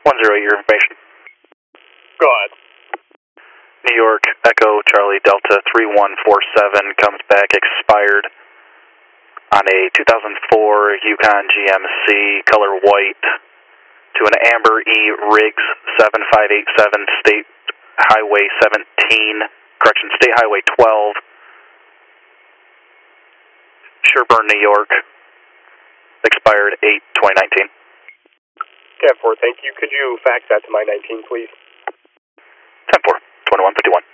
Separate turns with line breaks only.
108, your information.
Go ahead.
New York, Echo, Charlie, Delta, 3147, comes back expired on a 2004 Yukon GMC, color white, to an Amber E Riggs 7587, State Highway 17, State Highway 12, Sherburne, New York, expired 8/2019.
Cab 4, thank you. Could you fax that to my 19, please?
10-4, 2151.